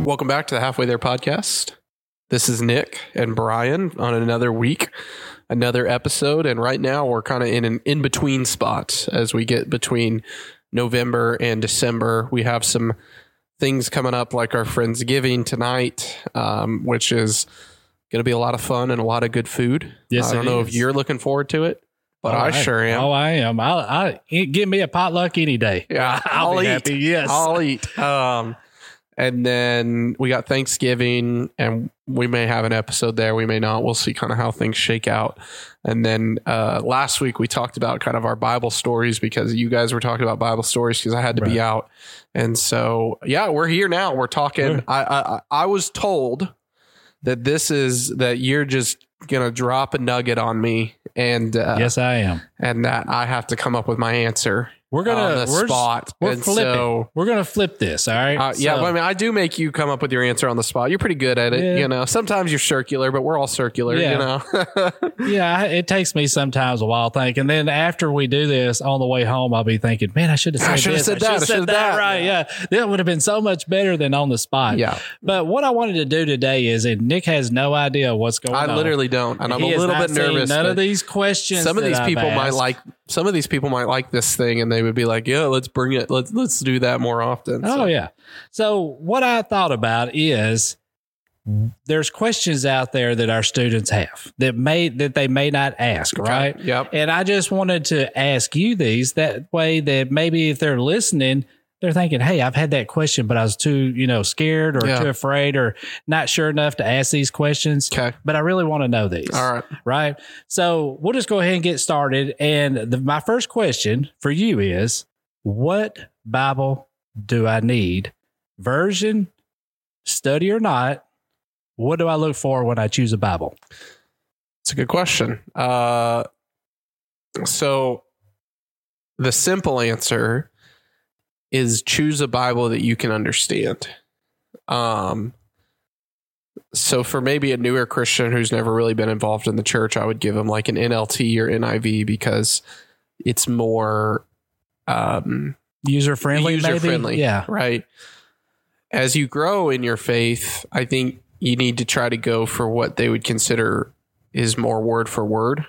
Welcome back to the Halfway There podcast. This is Nick and Brian on another week, another episode. And right now we're kind of in an in-between spot as we get between November and December. We have some things coming up like our Friendsgiving tonight, which is going to be a lot of fun and a lot of good food. Yes, I don't know if you're looking forward to it, but I sure am. Oh, I am. I give me a potluck any day. Yeah, I'll be eat. happy. Yes, I'll eat. And then we got Thanksgiving, and we may have an episode there. We may not. We'll see kind of how things shake out. And then last week we talked about kind of our Bible stories because you guys were talking about Bible stories because I had to be out. And so, yeah, we're here now. We're talking. I was told that you're just going to drop a nugget on me. And yes, I am. And that I have to come up with my answer. We're gonna spot. We're flipping. So, we're gonna flip this. All right. Yeah. Well, I mean, I do make you come up with your answer on the spot. You're pretty good at it. Yeah. You know, sometimes you're circular, but we're all circular. Yeah. You know. Yeah. It takes me sometimes a while thinking. And then after we do this on the way home, I'll be thinking, man, I should have said that. Right. Yeah. That would have been so much better than on the spot. Yeah. But what I wanted to do today is, and Nick has no idea what's going on. I literally don't, and I'm a little bit nervous. None of these questions. Some of these people might like this thing, and they would be like, "Yeah, let's bring it. Let's do that more often." So. Oh yeah. So what I thought about is there's questions out there that our students have that they may not ask, right? Yep. And I just wanted to ask you these that way that maybe if they're listening, they're thinking, hey, I've had that question, but I was too, scared or too afraid or not sure enough to ask these questions. Okay. But I really want to know these. All right. Right. So we'll just go ahead and get started. And my first question for you is, what Bible do I need? Version, study or not? What do I look for when I choose a Bible? It's a good question. So the simple answer is choose a Bible that you can understand. So for maybe a newer Christian who's never really been involved in the church, I would give them like an NLT or NIV because it's more user friendly. Yeah. Right. As you grow in your faith, I think you need to try to go for what they would consider is more word for word.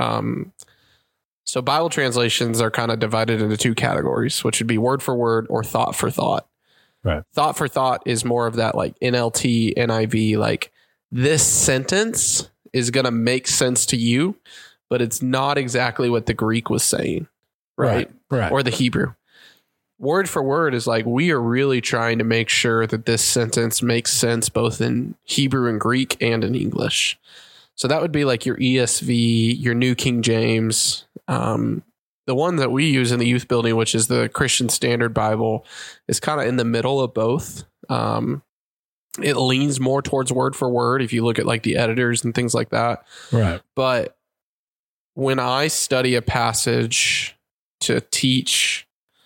So Bible translations are kind of divided into two categories, which would be word for word or thought for thought. Right. Thought for thought is more of that like NLT, NIV, like this sentence is going to make sense to you, but it's not exactly what the Greek was saying. Right. Or the Hebrew. Word for word is like, we are really trying to make sure that this sentence makes sense both in Hebrew and Greek and in English. So that would be like your ESV, your New King James. The one that we use in the youth building, which is the Christian Standard Bible, is kind of in the middle of both. It leans more towards word for word if you look at like the editors and things like that. Right. But when I study a passage to teach,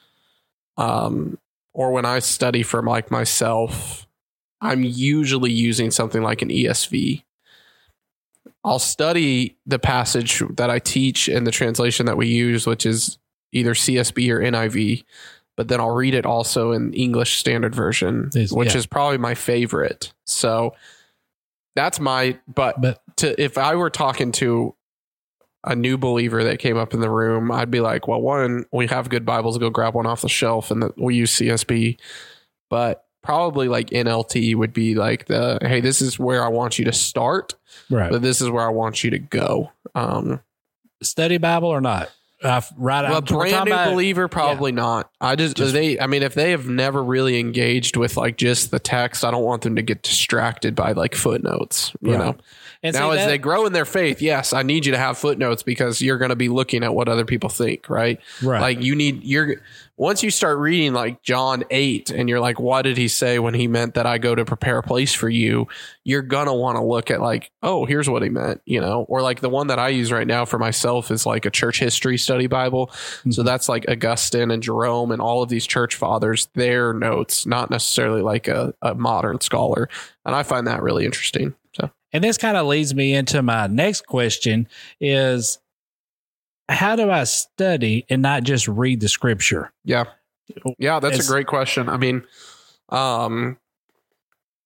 or when I study for like myself, I'm usually using something like an ESV. I'll study the passage that I teach in the translation that we use, which is either CSB or NIV, but then I'll read it also in English Standard Version, which is probably my favorite. So that's if I were talking to a new believer that came up in the room, I'd be like, well, one, we have good Bibles, go grab one off the shelf, and we use CSB, but probably like NLT would be like hey, this is where I want you to start, right? But this is where I want you to go. Study Bible or not? A brand new believer, probably not. If they have never really engaged with like just the text, I don't want them to get distracted by like footnotes, you know? And now as they grow in their faith, yes, I need you to have footnotes because you're going to be looking at what other people think, right? Right. Like once you start reading like John 8 and you're like, what did he say when he meant that I go to prepare a place for you? You're going to want to look at like, oh, here's what he meant, or like the one that I use right now for myself is like a church history study Bible. Mm-hmm. So that's like Augustine and Jerome and all of these church fathers, their notes, not necessarily like a modern scholar. And I find that really interesting. So. And this kind of leads me into my next question is, how do I study and not just read the scripture? Yeah. Yeah, that's a great question. I mean,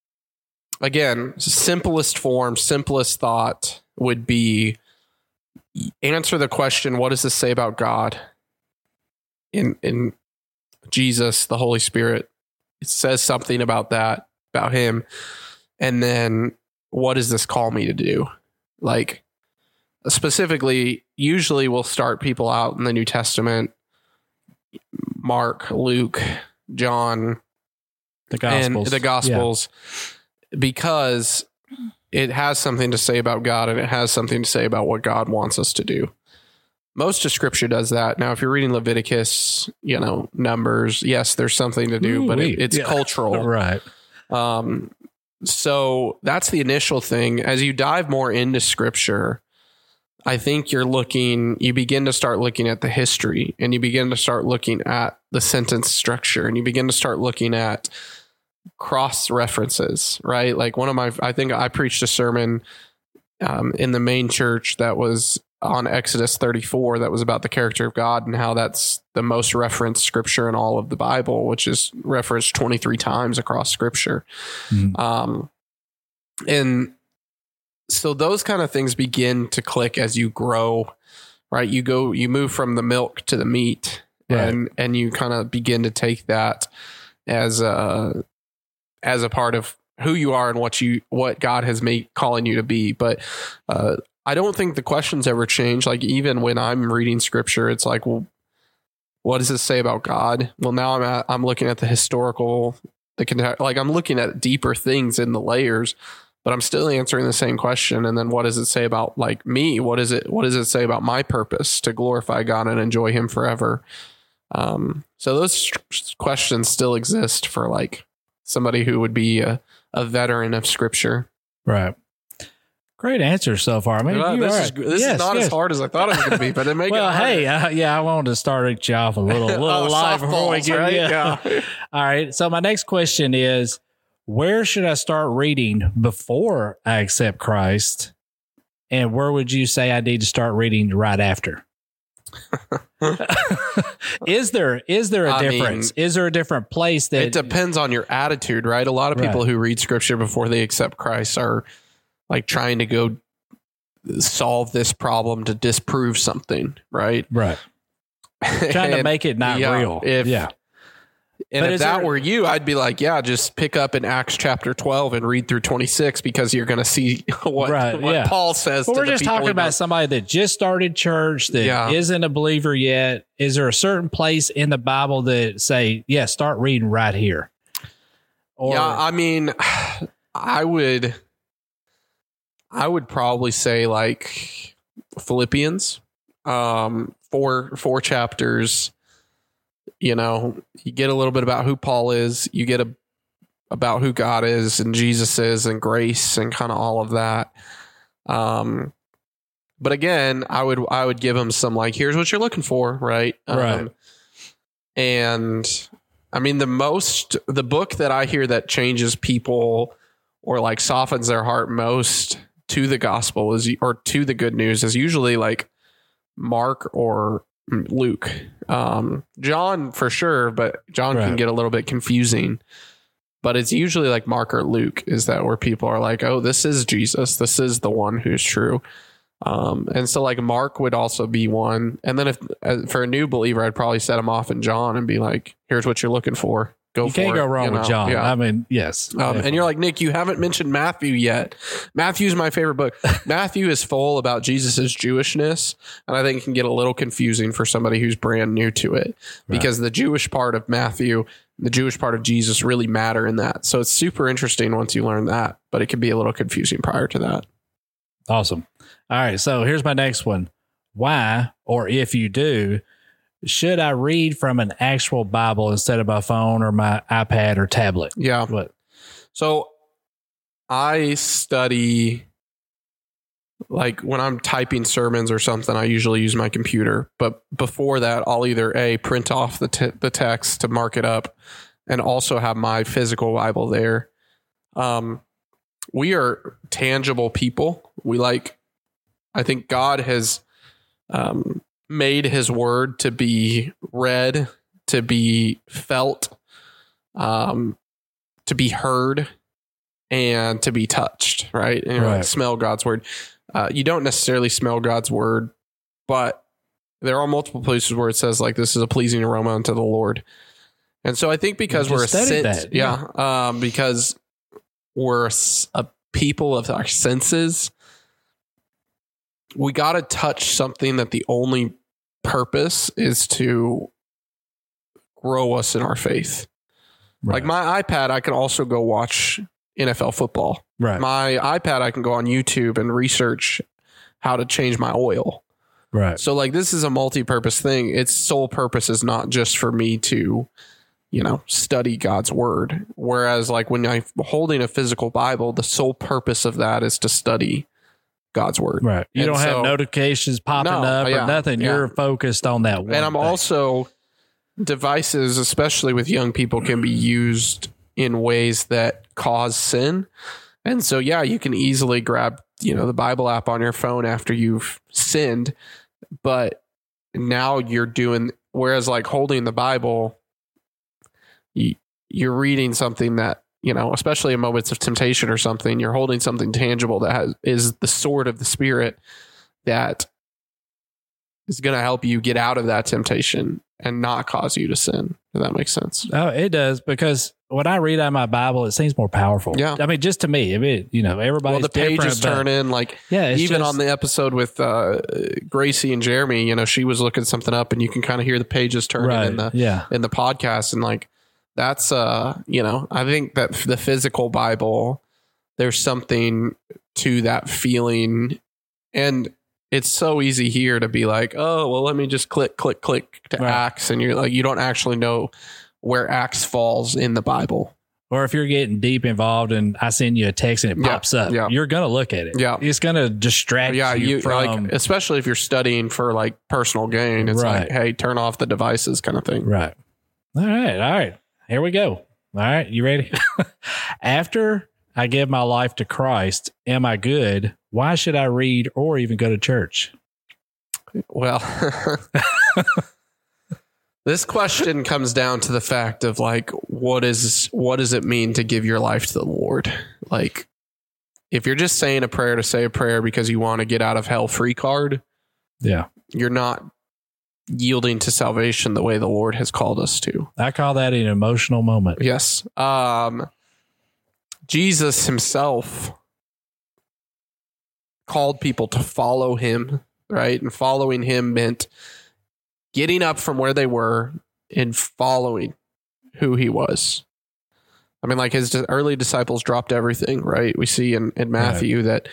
again, simplest form, simplest thought would be answer the question, what does this say about God? In Jesus, the Holy Spirit, it says something about that, about him. And then what does this call me to do? Like, specifically, usually we'll start people out in the New Testament, Mark, Luke, John, the Gospels, because it has something to say about God and it has something to say about what God wants us to do. Most of Scripture does that. Now, if you're reading Leviticus, Numbers, yes, there's something to do, but it's cultural. Right. So that's the initial thing. As you dive more into Scripture, I think you begin to start looking at the history, and you begin to start looking at the sentence structure, and you begin to start looking at cross references, right? Like I think I preached a sermon in the main church that was on Exodus 34 that was about the character of God and how that's the most referenced scripture in all of the Bible, which is referenced 23 times across Scripture. And so those kind of things begin to click as you grow, right? You move from the milk to the meat, right. and you kind of begin to take that as a part of who you are and what God has made calling you to be. But I don't think the questions ever change. Like, even when I'm reading Scripture, it's like, well, what does this say about God? Well, now I'm looking at the historical, I'm looking at deeper things in the layers, but I'm still answering the same question. And then what does it say about like me? What does it say about my purpose to glorify God and enjoy him forever? So those questions still exist for like somebody who would be a veteran of Scripture. Right. Great answer so far. I mean, this is not as hard as I thought it was going to be, but it make well, it hey, I wanted to start you off a little live before we get right? Yeah. All right. So my next question is, where should I start reading before I accept Christ? And where would you say I need to start reading right after? Is there a difference? Is there a different place that it depends on your attitude, right? A lot of people who read Scripture before they accept Christ are like trying to go solve this problem to disprove something, right? Right. Trying to make it not real. If that were you, I'd be like, just pick up in Acts chapter 12 and read through 26 because you're going to see what Paul says. Well, we're just talking about somebody that just started church that isn't a believer yet. Is there a certain place in the Bible that say, start reading right here? Or, I mean, I would probably say like Philippians, 4 chapters. You get a little bit about who Paul is. You get about who God is and Jesus is and grace and kind of all of that. But again, I would give them some like, here's what you're looking for, right? Right. And I mean, the book that I hear that changes people or like softens their heart most to the gospel or to the good news is usually like Mark or Luke. John for sure, but John can get a little bit confusing. But it's usually like Mark or Luke is that where people are like, oh, this is Jesus. This is the one who's true. And so like Mark would also be one. And then if for a new believer, I'd probably set him off in John and be like, here's what you're looking for. You can't go wrong with John. Yeah. I mean, yes. And you're like, Nick, you haven't mentioned Matthew yet. Matthew's my favorite book. Matthew is full about Jesus's Jewishness. And I think it can get a little confusing for somebody who's brand new to it because the Jewish part of Matthew, the Jewish part of Jesus really matter in that. So it's super interesting once you learn that, but it can be a little confusing prior to that. Awesome. All right. So here's my next one. Why, or if you do, should I read from an actual Bible instead of my phone or my iPad or tablet? Yeah. What? So I study, like when I'm typing sermons or something, I usually use my computer. But before that, I'll either print off the text to mark it up and also have my physical Bible there. We are tangible people. I think God has made his word to be read, to be felt, to be heard. and to be touched, right? And like, smell God's word. You don't necessarily smell God's word, but there are multiple places where it says like this is a pleasing aroma unto the Lord. And so I think because we're because we're a people of our senses, we got to touch something that the only purpose is to grow us in our faith. Right. Like my iPad, I can also go watch NFL football. Right. My iPad, I can go on YouTube and research how to change my oil. Right. So like this is a multi-purpose thing. Its sole purpose is not just for me to, study God's word. Whereas like when I'm holding a physical Bible, the sole purpose of that is to study God's word. Right. You don't have notifications popping up or nothing. You're focused on that one. And I'm also, devices, especially with young people, can be used in ways that cause sin. And so, you can easily grab, the Bible app on your phone after you've sinned. But now you're doing, whereas like holding the Bible, you're reading something that, especially in moments of temptation or something, you're holding something tangible that is the sword of the Spirit that is going to help you get out of that temptation and not cause you to sin. If that makes sense. Oh, it does, because when I read out of my Bible, it seems more powerful. Yeah. I mean, just to me, everybody's the pages turn in like, even on the episode with Gracie and Jeremy, she was looking something up and you can kind of hear the pages turning in the podcast. And like, that's, I think that the physical Bible, there's something to that feeling. And it's so easy here to be like, oh, well, let me just click to Acts. And you're like, you don't actually know where Acts falls in the Bible. Or if you're getting deep involved and I send you a text and it pops up, you're going to look at it. Yeah. It's going to distract you from, like, especially if you're studying for like personal gain. It's like, hey, turn off the devices kind of thing. Right. All right. Here we go. All right. You ready? After I give my life to Christ, am I good? Why should I read or even go to church? Well, this question comes down to the fact of like, what does it mean to give your life to the Lord? Like, if you're just saying a prayer to say a prayer because you want to get out of hell free card, you're not yielding to salvation the way the Lord has called us to. I call that an emotional moment. Yes. Jesus himself called people to follow him, right? And following him meant getting up from where they were and following who he was. I mean, like his early disciples dropped everything, right? We see in Matthew that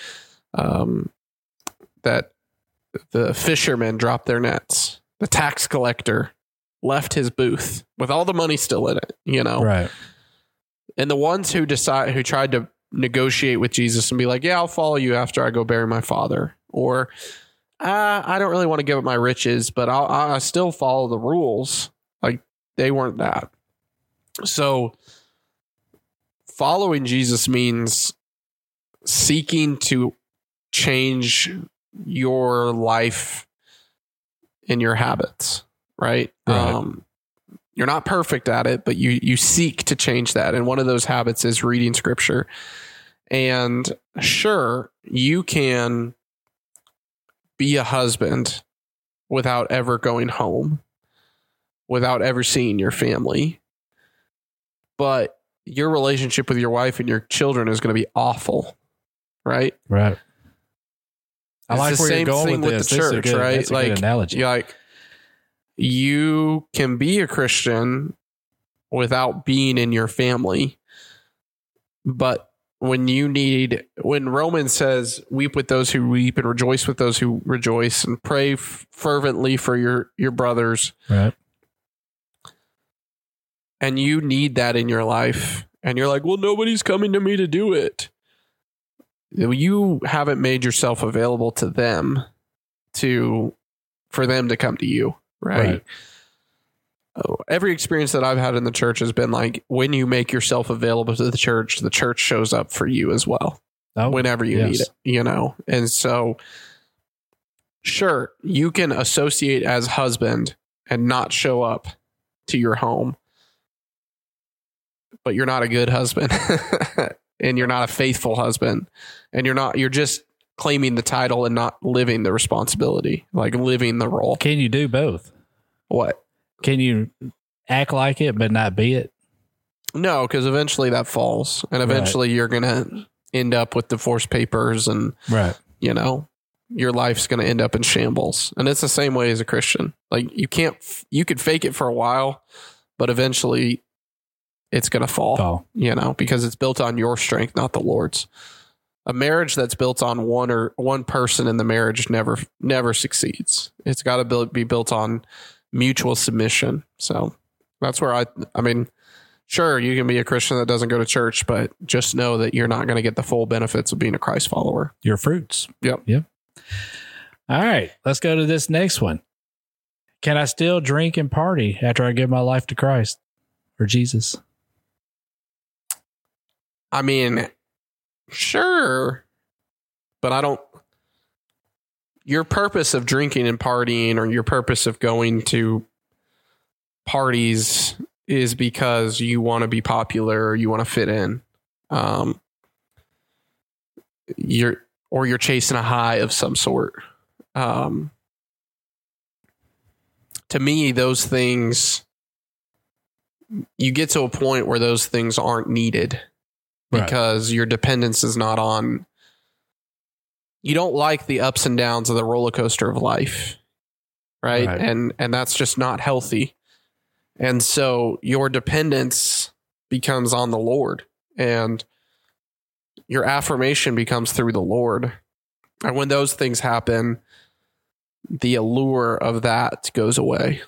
the fishermen dropped their nets. The tax collector left his booth with all the money still in it, Right. And the ones who tried to negotiate with Jesus and be like, I'll follow you after I go bury my father. Or I don't really want to give up my riches, but I still follow the rules. Like they weren't that. So following Jesus means seeking to change your life and your habits, right? You're not perfect at it, but you seek to change that. And one of those habits is reading scripture. And sure, you can be a husband without ever going home, without ever seeing your family. But your relationship with your wife and your children is going to be awful, right? Right. I it's like the where same you're going thing with with this. the church, right? That's a good analogy. Like you can be a Christian without being in your family, but when Romans says, weep with those who weep and rejoice with those who rejoice, and pray fervently for your brothers. Right. And you need that in your life. And you're like, well, nobody's coming to me to do it. You haven't made yourself available to them for them to come to you. Right. Every experience that I've had in the church has been like, when you make yourself available to the church shows up for you as well. Whenever you need it, And so, sure, you can associate as husband and not show up to your home, but you're not a good husband. and you're not a faithful husband, and you're just claiming the title and not living the responsibility, like living the role. Can you do both? What? Can you act like it but not be it? No, because eventually that falls, and eventually you're going to end up with divorce papers, and you know, your life's going to end up in shambles. And it's the same way as a Christian. Like you could fake it for a while, but eventually it's going to fall, you know, because it's built on your strength, not the Lord's. A marriage that's built on one person in the marriage never succeeds. It's got to be built on mutual submission. So that's where I mean, sure, you can be a Christian that doesn't go to church, but just know that you're not going to get the full benefits of being a Christ follower. Your fruits. Yep. All right, let's go to this next one. Can I still drink and party after I give my life to Christ or Jesus? I mean, sure, but I don't. Your purpose of drinking and partying, or your purpose of going to parties, is because you want to be popular or you want to fit in. You're chasing a high of some sort. To me, those things, you get to a point where those things aren't needed because your dependence is not on. You don't like the ups and downs of the roller coaster of life, right? And that's just not healthy. And so your dependence becomes on the Lord, and your affirmation becomes through the Lord. And when those things happen, the allure of that goes away.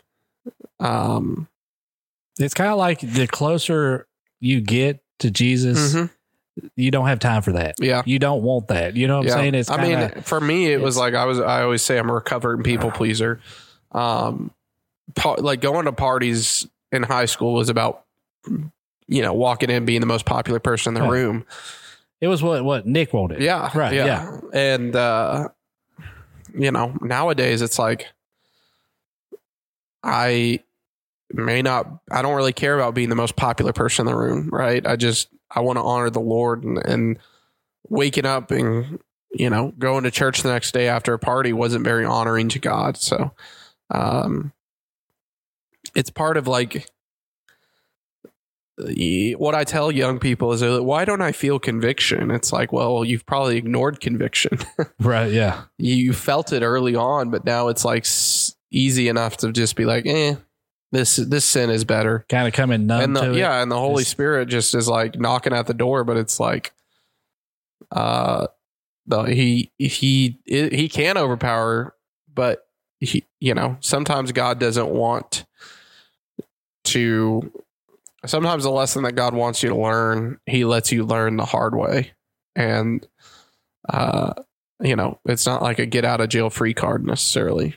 It's kind of like the closer you get to Jesus, you don't have time for that. Yeah. You don't want that. You know what I'm saying? It's kinda, for me, it was like, I always say I'm a recovering people pleaser. Like going to parties in high school was about, you know, walking in, being the most popular person in the room. It was what Nick wanted. Yeah. Right. Yeah. And, you know, nowadays it's like, I don't really care about being the most popular person in the room. Right. I want to honor the Lord, and waking up and, you know, going to church the next day after a party wasn't very honoring to God. So, it's part of like what I tell young people is, why don't I feel conviction? It's like, well, you've probably ignored conviction. Right. Yeah. You felt it early on, but now it's like easy enough to just be like, this sin is better. Kind of coming numb to it. Yeah. And the Holy Spirit just is like knocking at the door, but it's like, he can overpower, but he, you know, sometimes God doesn't want to. Sometimes the lesson that God wants you to learn, he lets you learn the hard way. And, you know, it's not like a get out of jail free card necessarily.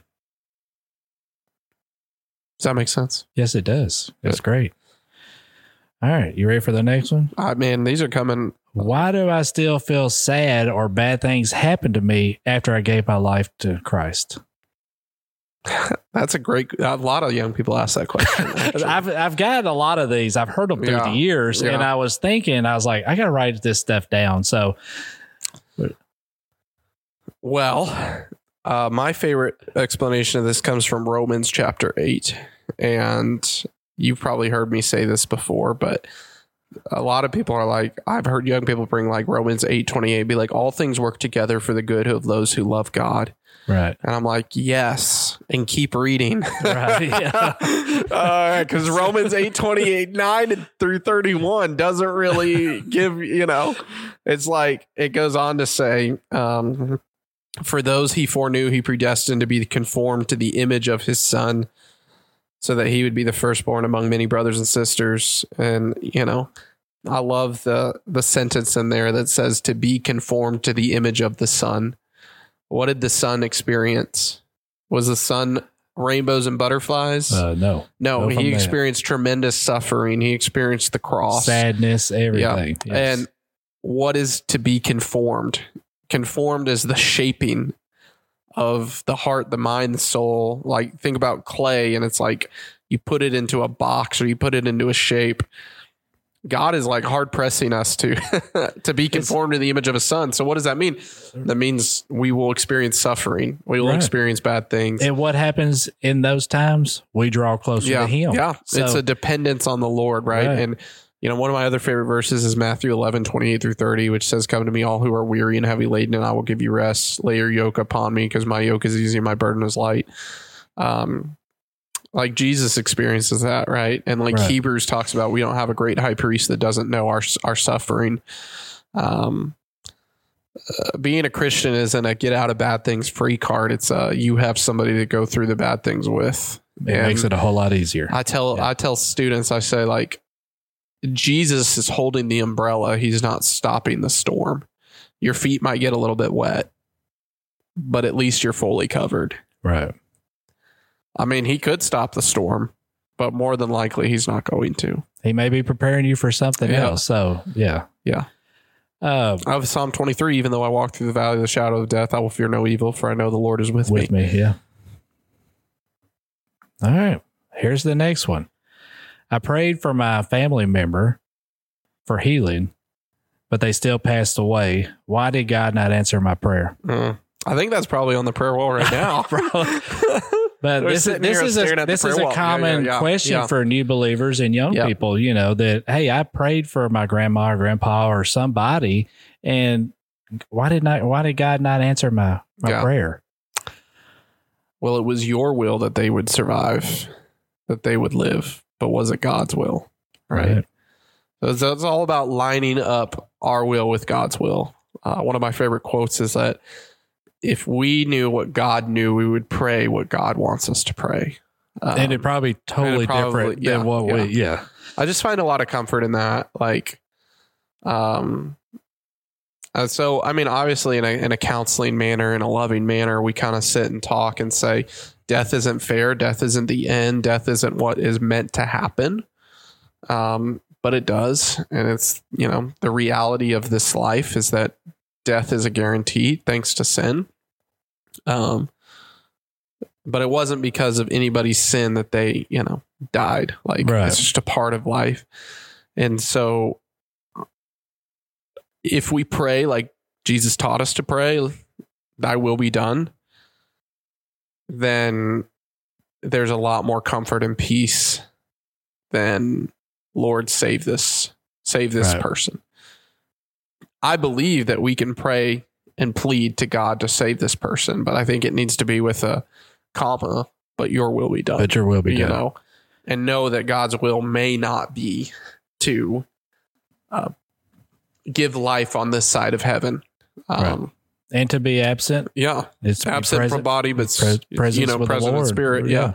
Does that make sense? Yes, it does. That's great. All right. You ready for the next one? Man, these are coming. Why do I still feel sad or bad things happen to me after I gave my life to Christ? That's a lot of young people ask that question. I've got a lot of these. I've heard them through the years, and I was like, I got to write this stuff down. So, well, my favorite explanation of this comes from Romans chapter 8. And you've probably heard me say this before, but a lot of people are like, I've heard young people bring like Romans 8:28, be like, all things work together for the good of those who love God. Right. And I'm like, yes. And keep reading. Right. Yeah. Because Romans 8:28, 9 through 31 doesn't really give, you know, it's like, it goes on to say, for those he foreknew, he predestined to be conformed to the image of his son, so that he would be the firstborn among many brothers and sisters. And, you know, I love the sentence in there that says to be conformed to the image of the son. What did the son experience? Was the son rainbows and butterflies? No. He experienced tremendous suffering. He experienced the cross, sadness, everything. Yeah. Yes. And what is to be conformed? Conformed is the shaping of the heart, the mind, the soul. Like, think about clay, and it's like you put it into a box or you put it into a shape. God is like hard pressing us to to be conformed to the image of his son. So what does that mean? That means we will experience suffering. We will experience bad things. And what happens in those times? We draw closer to him. Yeah. So, it's a dependence on the Lord, right? And one of my other favorite verses is Matthew 11:28-30, which says, "Come to me, all who are weary and heavy laden, and I will give you rest. Lay your yoke upon me, because my yoke is easy and my burden is light." Like Jesus experiences that, right? And like Hebrews talks about, we don't have a great high priest that doesn't know our suffering. Being a Christian isn't a get out of bad things free card. It's you have somebody to go through the bad things with. It makes it a whole lot easier. I tell students, I say, like, Jesus is holding the umbrella. He's not stopping the storm. Your feet might get a little bit wet, but at least you're fully covered. Right. I mean, he could stop the storm, but more than likely he's not going to. He may be preparing you for something else. So, yeah. Yeah. Of Psalm 23, even though I walk through the valley of the shadow of death, I will fear no evil, for I know the Lord is with me. Yeah. All right. Here's the next one. I prayed for my family member for healing, but they still passed away. Why did God not answer my prayer? I think that's probably on the prayer wall right now. But this is a common question for new believers and young people, that, hey, I prayed for my grandma or grandpa or somebody, and why did God not answer my prayer? Well, it was your will that they would survive, that they would live, but was it God's will? Right. So it's all about lining up our will with God's will. One of my favorite quotes is that if we knew what God knew, we would pray what God wants us to pray. And it'd probably totally different than what we. I just find a lot of comfort in that. Like, so, I mean, obviously in a counseling manner, in a loving manner, we kind of sit and talk and say, death isn't fair. Death isn't the end. Death isn't what is meant to happen. But it does. And it's, the reality of this life is that death is a guarantee thanks to sin. But it wasn't because of anybody's sin that they, died. Like, it's just a part of life. And so if we pray like Jesus taught us to pray, thy will be done, then there's a lot more comfort and peace than, Lord, save this person. I believe that we can pray and plead to God to save this person, but I think it needs to be with a comma, but your will be done. But your will be done. And know that God's will may not be to give life on this side of heaven. And to be absent. Yeah. It's absent from body, but present in spirit. Yeah.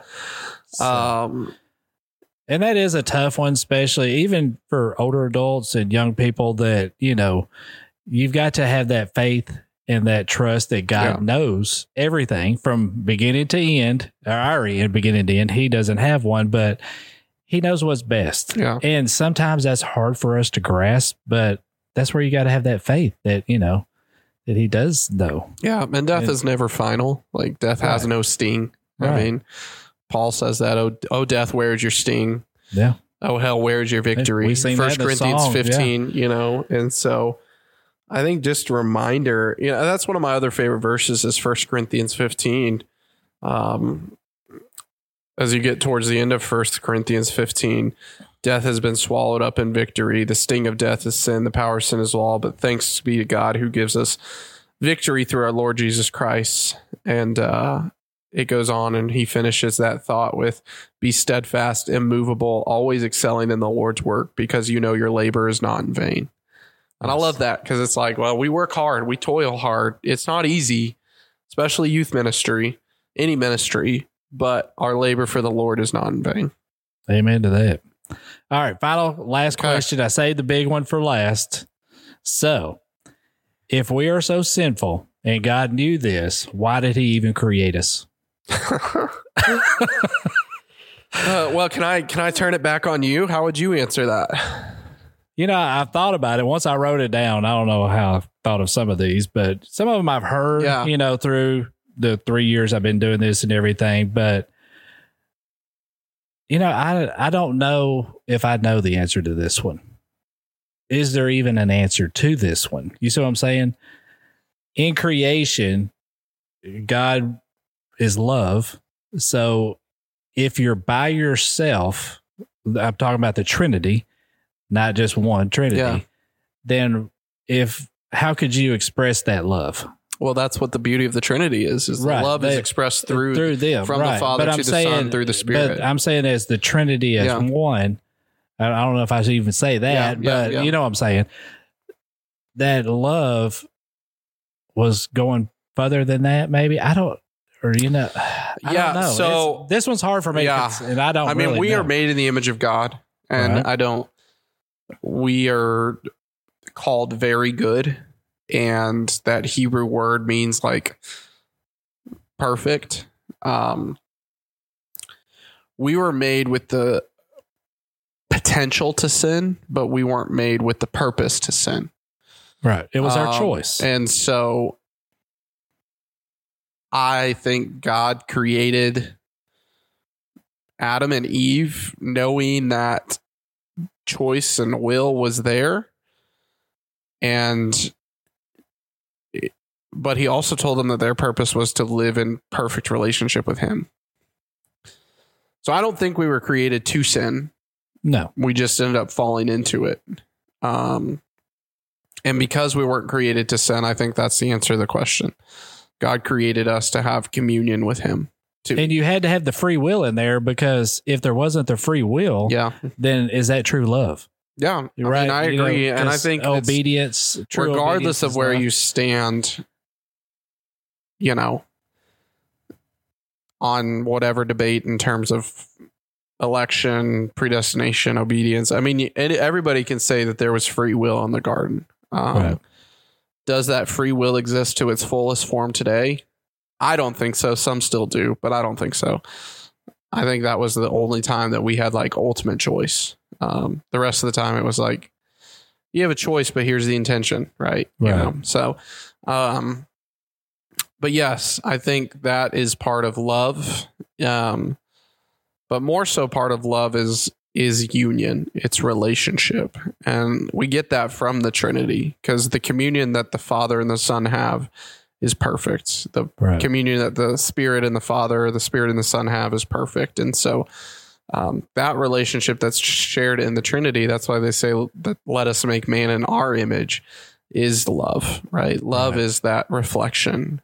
And that is a tough one, especially even for older adults and young people that, you've got to have that faith and that trust that God knows everything from beginning to end, or our end, beginning to end. He doesn't have one, but he knows what's best. Yeah. And sometimes that's hard for us to grasp, but that's where you got to have that faith that, that he does know. Yeah. And death is never final. Like, death has no sting. I mean, Paul says that, oh, death, where is your sting? Yeah. Oh, hell, where is your victory? 1 Corinthians 15, and so I think just a reminder, that's one of my other favorite verses is 1 Corinthians 15. As you get towards the end of 1 Corinthians 15, death has been swallowed up in victory. The sting of death is sin. The power of sin is law. But thanks be to God who gives us victory through our Lord Jesus Christ. And it goes on and he finishes that thought with, be steadfast, immovable, always excelling in the Lord's work, because your labor is not in vain. And I love that, because it's like, well, we work hard, we toil hard. It's not easy, especially youth ministry, any ministry, but our labor for the Lord is not in vain. Amen to that. All right, last question. I saved the big one for last. So, if we are so sinful and God knew this, why did he even create us? Well, can I turn it back on you? How would you answer that? I've thought about it. Once I wrote it down, I don't know how I've thought of some of these, but some of them I've heard, through the 3 years I've been doing this and everything. But, I don't know if I know the answer to this one. is there even an answer to this one? You see what I'm saying? In creation, God is love. So if you're by yourself, I'm talking about the Trinity, not just one Trinity, then how could you express that love? Well, that's what the beauty of the Trinity is Right. love is expressed through them, from right. the Father But to I'm the saying, Son through the Spirit. But I'm saying as the Trinity as one, I don't know if I should even say that, but you know what I'm saying? That love was going further than that, maybe. I don't know. So this one's hard for me. And I don't. I mean, really we know. are made in the image of God, and Right. we are called very good, and that Hebrew word means like perfect. We were made with the potential to sin, but we weren't made with the purpose to sin. Right. It was our choice. And so I think God created Adam and Eve knowing that choice and will was there. But he also told them that their purpose was to live in perfect relationship with him. So I don't think we were created to sin. No. We just ended up falling into it. And because we weren't created to sin, I think that's the answer to the question. God created us to have communion with him. And you had to have the free will in there, because if there wasn't the free will, then is that true love? Yeah. Right. I agree. And I think obedience, true regardless obedience of where love. you stand, on whatever debate in terms of election, predestination, obedience. I mean, everybody can say that there was free will in the garden. Right. Does that free will exist to its fullest form today? I don't think so. Some still do, but I don't think so. I think that was the only time that we had like ultimate choice. The rest of the time it was like, you have a choice, but here's the intention, right? So, but yes, I think that is part of love. But more so part of love is union. It's relationship. And we get that from the Trinity, because the communion that the Father and the Son have is perfect. The communion that the Spirit and the Father, the Spirit and the Son have is perfect. And so that relationship that's shared in the Trinity, that's why they say that let us make man in our image, is love, right? Love is that reflection.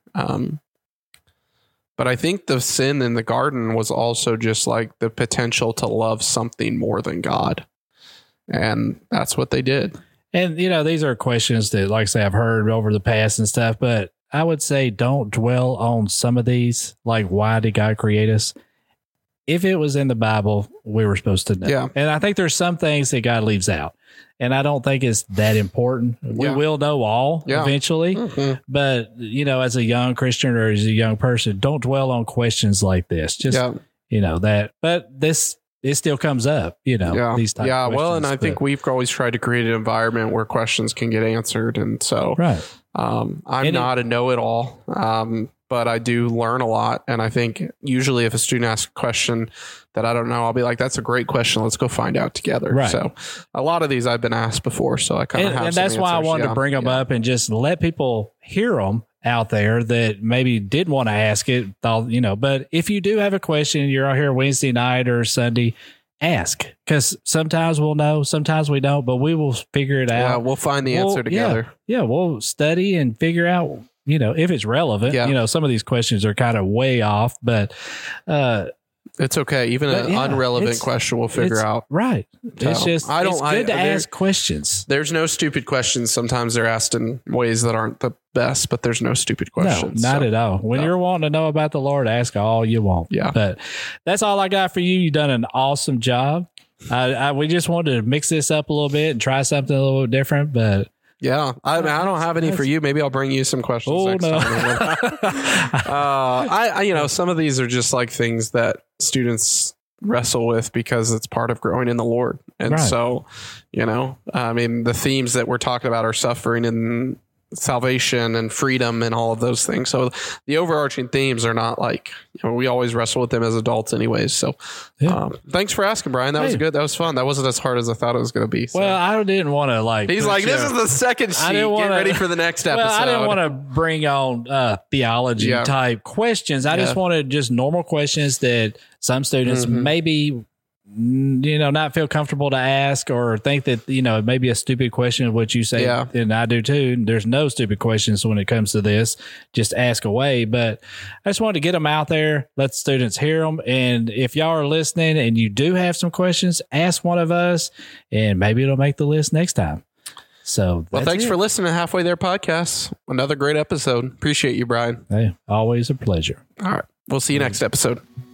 But I think the sin in the garden was also just like the potential to love something more than God. And that's what they did. And, these are questions that, like I say, I've heard over the past and stuff, but I would say don't dwell on some of these. Like, why did God create us? If it was in the Bible, we were supposed to know. Yeah. And I think there's some things that God leaves out. And I don't think it's that important. We will know all eventually. Mm-hmm. But, as a young Christian or as a young person, don't dwell on questions like this. Just, that. But it still comes up, these types of questions. Well, and I think we've always tried to create an environment where questions can get answered. And so I'm not a know-it-all, but I do learn a lot. And I think usually if a student asks a question that I don't know, I'll be like, that's a great question. Let's go find out together. Right. So a lot of these I've been asked before. So I kind of have some that's why I answers. wanted to bring them up and just let people hear them out there that maybe did want to ask it, but if you do have a question, you're out here Wednesday night or Sunday, ask, because sometimes we'll know, sometimes we don't, but we will figure it out. Yeah, we'll find the answer together. Yeah, we'll study and figure out, if it's relevant. Some of these questions are kind of way off, but it's okay. Even an irrelevant question we'll figure out. Right. So, it's good to ask questions. There's no stupid questions. Sometimes they're asked in ways that aren't the best, but there's no stupid questions. No, not at all. When you're wanting to know about the Lord, ask all you want. Yeah. But that's all I got for you. You've done an awesome job. We just wanted to mix this up a little bit and try something a little different, but yeah, I don't have any for you. Maybe I'll bring you some questions next time. Some of these are just like things that students wrestle with because it's part of growing in the Lord. And so, the themes that we're talking about are suffering and salvation and freedom and all of those things. So the overarching themes are not like, we always wrestle with them as adults anyways. So thanks for asking, Brian. That was good. That was fun. That wasn't as hard as I thought it was going to be. So. Well, I didn't want to he's like, this is the second sheet. Get ready for the next episode. Well, I didn't want to bring on theology type questions. I just wanted just normal questions that some students maybe not feel comfortable to ask, or think that, it may be a stupid question, what you say, and I do too. There's no stupid questions when it comes to this. Just ask away. But I just wanted to get them out there, let students hear them. And if y'all are listening and you do have some questions, ask one of us, and maybe it'll make the list next time. So, thanks for listening to Halfway There Podcast. Another great episode. Appreciate you, Brian. Hey, always a pleasure. All right. We'll see you next episode.